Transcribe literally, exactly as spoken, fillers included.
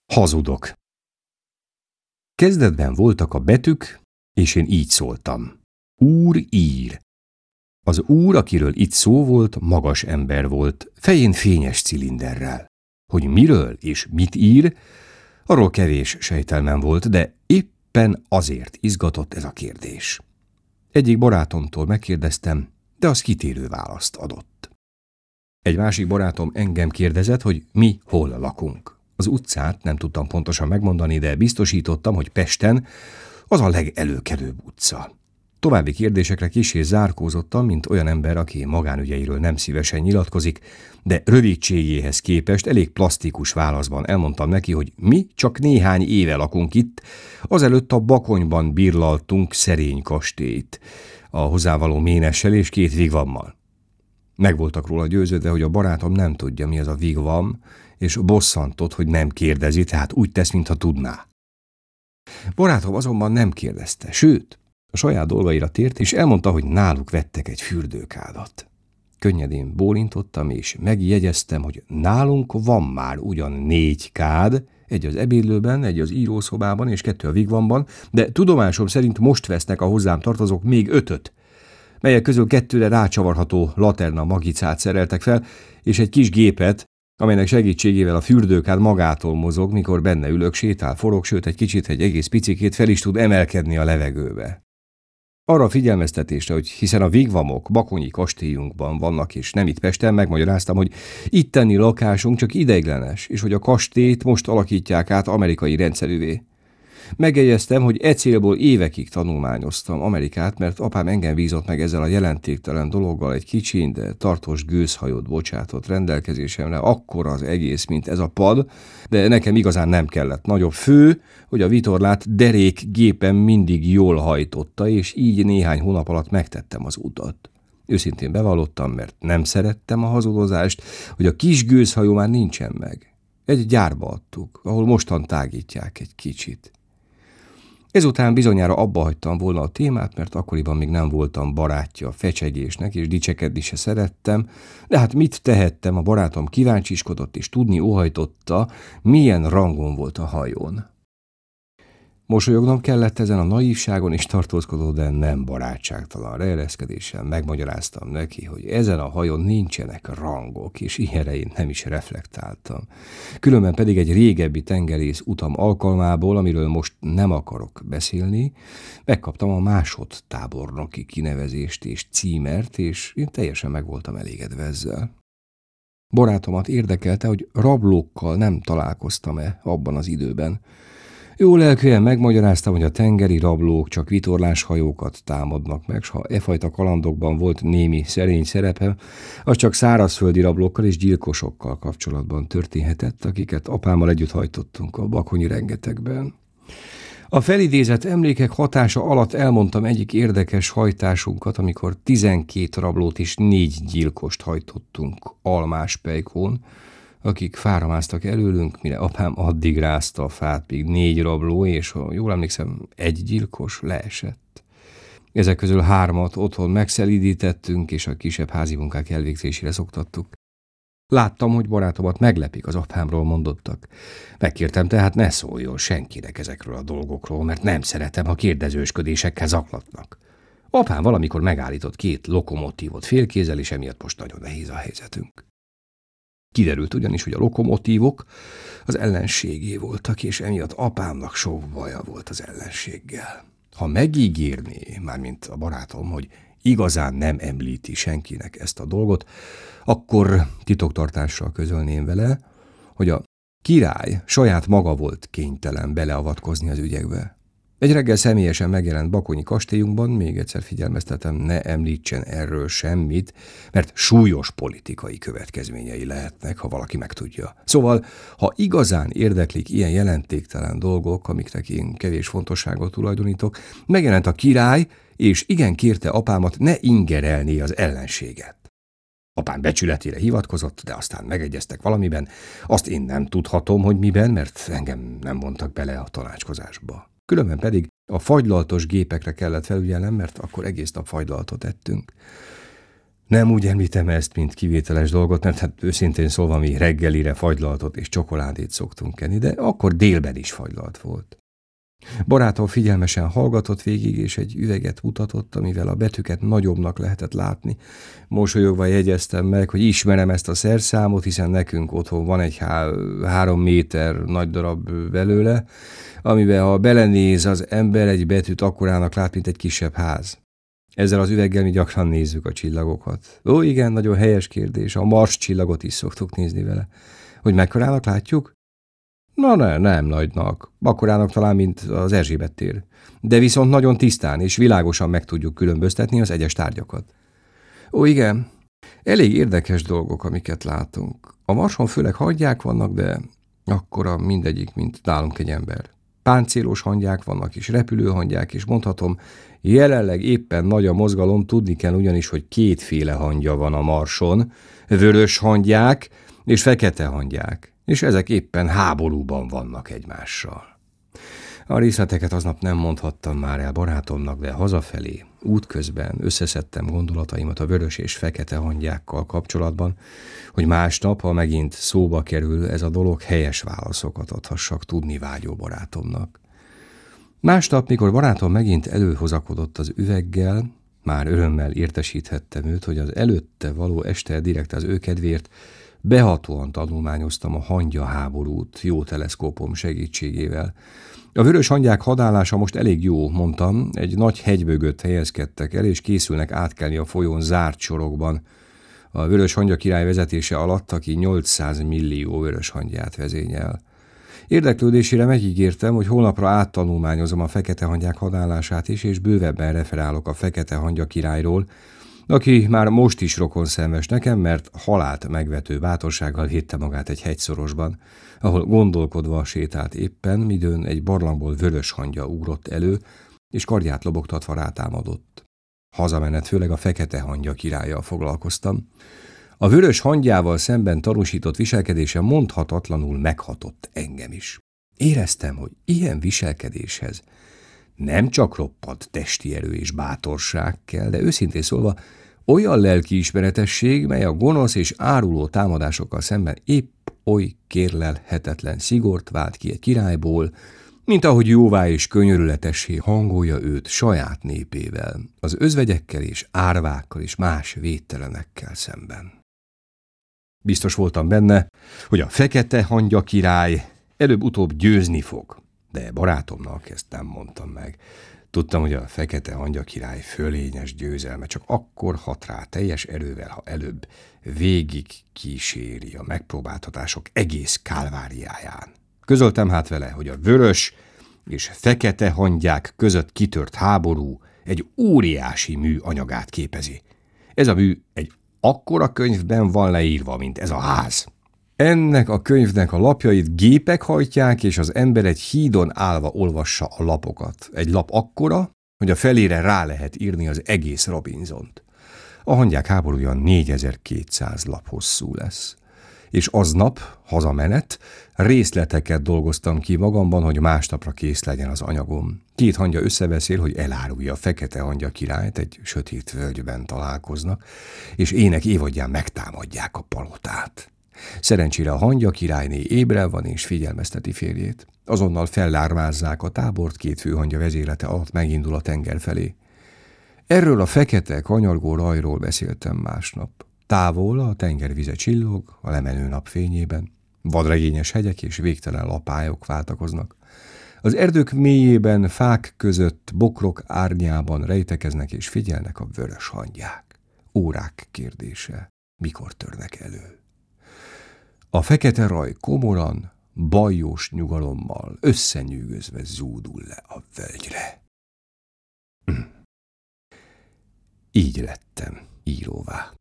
Hazudok. Kezdetben voltak a betűk, és én így szóltam. Úr ír. Az úr, akiről itt szó volt, magas ember volt, fején fényes cilinderrel. Hogy miről és mit ír, arról kevés sejtelmem volt, de éppen azért izgatott ez a kérdés. Egyik barátomtól megkérdeztem, de az kitérő választ adott. Egy másik barátom engem kérdezett, hogy mi hol lakunk. Az utcát nem tudtam pontosan megmondani, de biztosítottam, hogy Pesten az a legelőkelőbb utca. További kérdésekre kissé zárkózottam, mint olyan ember, aki magánügyeiről nem szívesen nyilatkozik, de rövidségéhez képest elég plastikus válaszban elmondtam neki, hogy mi csak néhány éve lakunk itt, azelőtt a Bakonyban birlaltunk szerény kastélyt, a hozzávaló ménessel és két vigvammal. Meg voltak róla győződve, hogy a barátom nem tudja, mi az a vigvam, és bosszantott, hogy nem kérdezi, tehát úgy tesz, mintha tudná. Barátom azonban nem kérdezte, sőt, a saját dolgaira tért, és elmondta, hogy náluk vettek egy fürdőkádat. Könnyedén bólintottam, és megjegyeztem, hogy nálunk van már ugyan négy kád, egy az ebédlőben, egy az írószobában, és kettő a vigvamban, de tudomásom szerint most vesznek a hozzám tartozók még ötöt, melyek közül kettőre rácsavarható laterna magicát szereltek fel, és egy kis gépet, amelynek segítségével a fürdőkád magától mozog, mikor benne ülök, sétál, forog, sőt egy kicsit, egy egész picikét fel is tud emelkedni a levegőbe. Arra a figyelmeztetésre, hogy hiszen a vigvamok bakonyi kastélyunkban vannak, és nem itt Pesten, megmagyaráztam, hogy itteni lakásunk csak ideiglenes, és hogy a kastélyt most alakítják át amerikai rendszerűvé. Megjegyeztem, hogy e célból évekig tanulmányoztam Amerikát, mert apám engem bízott meg ezzel a jelentéktelen dologgal, egy kicsin, de tartós gőzhajót bocsátott rendelkezésemre, akkora az egész, mint ez a pad, de nekem igazán nem kellett nagyobb. Fő, hogy a vitorlát derék gépen mindig jól hajtotta, és így néhány hónap alatt megtettem az utat. Őszintén bevallottam, mert nem szerettem a hazudozást, hogy a kis gőzhajó már nincsen meg. Egy gyárba adtuk, ahol mostan tágítják egy kicsit. Ezután bizonyára abba hagytam volna a témát, mert akkoriban még nem voltam barátja a fecsegésnek, és dicsekedni se szerettem, de hát mit tehettem, a barátom kíváncsiskodott, és tudni óhajtotta, milyen rangon volt a hajón. Mosolyognom kellett ezen a naívságon is tartózkodó, de nem barátságtalan ereszkedéssel megmagyaráztam neki, hogy ezen a hajón nincsenek rangok, és ilyenre én nem is reflektáltam. Különben pedig egy régebbi tengerész utam alkalmából, amiről most nem akarok beszélni, megkaptam a másodtábornoki kinevezést és címert, és én teljesen meg voltam elégedve ezzel. Barátomat érdekelte, hogy rablókkal nem találkoztam-e abban az időben. Jó lelkűen megmagyaráztam, hogy a tengeri rablók csak vitorláshajókat támadnak meg, s ha e fajta kalandokban volt némi szerény szerepem, az csak szárazföldi rablókkal és gyilkosokkal kapcsolatban történhetett, akiket apámmal együtt hajtottunk a bakonyi rengetegben. A felidézett emlékek hatása alatt elmondtam egyik érdekes hajtásunkat, amikor tizenkét rablót és négy gyilkost hajtottunk Almáspejkón, akik fára másztak előlünk, mire apám addig rázta a fát, míg négy rabló, és ha jól emlékszem, egy gyilkos leesett. Ezek közül hármat otthon megszelídítettünk, és a kisebb házi munkák elvégzésére szoktattuk. Láttam, hogy barátomat meglepik az apámról mondottak. Megkértem tehát, ne szóljon senkinek ezekről a dolgokról, mert nem szeretem, ha kérdezősködésekkel zaklatnak. Apám valamikor megállított két lokomotívot félkézzel, és emiatt most nagyon nehéz a helyzetünk. Kiderült ugyanis, hogy a lokomotívok az ellenségé voltak, és emiatt apámnak sok baja volt az ellenséggel. Ha megígérné, mármint a barátom, hogy igazán nem említi senkinek ezt a dolgot, akkor titoktartással közölném vele, hogy a király saját maga volt kénytelen beleavatkozni az ügyekbe. Egy reggel személyesen megjelent bakonyi kastélyunkban, még egyszer figyelmeztetem, ne említsen erről semmit, mert súlyos politikai következményei lehetnek, ha valaki megtudja. Szóval, ha igazán érdeklik ilyen jelentéktelen dolgok, amiknek én kevés fontosságot tulajdonítok, megjelent a király, és igen kérte apámat, ne ingerelné az ellenséget. Apám becsületére hivatkozott, de aztán megegyeztek valamiben. Azt én nem tudhatom, hogy miben, mert engem nem vontak bele a tanácskozásba. Különben pedig a fagylaltos gépekre kellett felügyelnem, mert akkor egész nap fagylaltot ettünk. Nem úgy említem ezt, mint kivételes dolgot, mert hát őszintén szólva mi reggelire fagylaltot és csokoládét szoktunk enni, de akkor délben is fagylalt volt. Barátom figyelmesen hallgatott végig, és egy üveget mutatott, amivel a betűket nagyobbnak lehetett látni. Mosolyogva jegyeztem meg, hogy ismerem ezt a szerszámot, hiszen nekünk otthon van egy há- három méter nagy darab belőle, amiben ha belenéz az ember, egy betűt akkorának lát, mint egy kisebb ház. Ezzel az üveggel mi gyakran nézzük a csillagokat. Ó, igen, nagyon helyes kérdés. A Mars csillagot is szoktuk nézni vele. Hogy mekkorának látjuk? Na ne, nem nagynak. Akkorának talán, mint az Erzsébet tér. De viszont nagyon tisztán és világosan meg tudjuk különböztetni az egyes tárgyakat. Ó, igen, elég érdekes dolgok, amiket látunk. A Marson főleg hangyák vannak, de akkora mindegyik, mint nálunk egy ember. Páncélos hangyák vannak, és repülőhangyák, és mondhatom, jelenleg éppen nagy a mozgalom, tudni kell ugyanis, hogy kétféle hangya van a Marson, vörös hangyák és fekete hangyák, és ezek éppen háborúban vannak egymással. A részleteket aznap nem mondhattam már el barátomnak, de hazafelé, útközben összeszedtem gondolataimat a vörös és fekete hangyákkal kapcsolatban, hogy másnap, ha megint szóba kerül ez a dolog, helyes válaszokat adhassak tudni vágyó barátomnak. Másnap, mikor barátom megint előhozakodott az üveggel, már örömmel értesíthettem őt, hogy az előtte való este direkt az ő kedvéért behatóan tanulmányoztam a hangya háborút jó teleszkópom segítségével. A vörös hangyák hadállása most elég jó, mondtam, egy nagy hegybögött helyezkedtek el, és készülnek átkelni a folyón zárt sorokban. A vörös hangya király vezetése alatt, aki nyolcszáz millió vörös hangyát vezényel. Érdeklődésére megígértem, hogy holnapra áttanulmányozom a fekete hangyák hadállását is, és bővebben referálok a fekete hangya királyról, aki már most is rokonszenves nekem, mert halált megvető bátorsággal védte magát egy hegyszorosban, ahol gondolkodva sétált éppen, midőn egy barlangból vörös hangya ugrott elő, és kardját lobogtatva rátámadott. Hazamenet főleg a fekete hangya királlyal foglalkoztam. A vörös hangyával szemben tanúsított viselkedése mondhatatlanul meghatott engem is. Éreztem, hogy ilyen viselkedéshez nem csak roppant testi erő és bátorság kell, de őszintén szólva olyan lelkiismeretesség, mely a gonosz és áruló támadásokkal szemben épp oly kérlelhetetlen szigort vált ki egy királyból, mint ahogy jóvá és könyörületessé hangolja őt saját népével, az özvegyekkel és árvákkal és más védtelenekkel szemben. Biztos voltam benne, hogy a fekete hangya király előbb-utóbb győzni fog, de barátomnak ezt nem mondtam meg. Tudtam, hogy a fekete hangya király fölényes győzelme csak akkor hat rá teljes erővel, ha előbb végig kíséri a megpróbáltatások egész kálváriáján. Közöltem hát vele, hogy a vörös és fekete hangyák között kitört háború egy óriási mű anyagát képezi. Ez a mű egy akkora könyvben van leírva, mint ez a ház. Ennek a könyvnek a lapjait gépek hajtják, és az ember egy hídon állva olvassa a lapokat. Egy lap akkora, hogy a felére rá lehet írni az egész Robinsont. A hangyák háborúja négyezer-kétszáz lap hosszú lesz. És aznap, hazamenet, részleteket dolgoztam ki magamban, hogy másnapra kész legyen az anyagom. Két hangya összebeszél, hogy elárulja a fekete hangya királyt, egy sötét völgyben találkoznak, és ének évadján megtámadják a palotát. Szerencsére a hangya királyné ébre van és figyelmezteti férjét. Azonnal fellármázzák a tábort, két főhangya vezérlete alatt megindul a tenger felé. Erről a fekete, kanyargó rajról beszéltem másnap. Távol a tengervize csillog, a lemenő nap fényében. Vadregényes hegyek és végtelen lapályok váltakoznak. Az erdők mélyében, fák között, bokrok árnyában rejtekeznek és figyelnek a vörös hangyák. Órák kérdése, mikor törnek elő. A fekete raj komoran, bajós nyugalommal, összenyűgözve zúdul le a völgyre. Így lettem íróvá.